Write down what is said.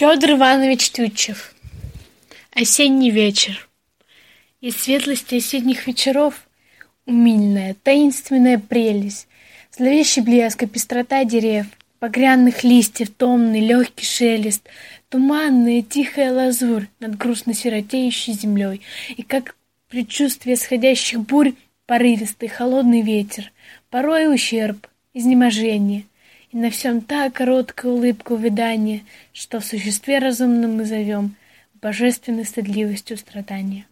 Федор Иванович Тютчев. Осенний вечер. Из светлости осенних вечеров умильная, таинственная прелесть, зловещий блеск и пестрота дерев, багряных листьев, томный, легкий шелест, туманная, тихая лазурь над грустно сиротеющей землей, и как предчувствие сходящих бурь порывистый холодный ветер, порой ущерб, изнеможение, и на всем та короткая улыбка увядания, что в существе разумном мы зовем божественной стыдливостью страдания.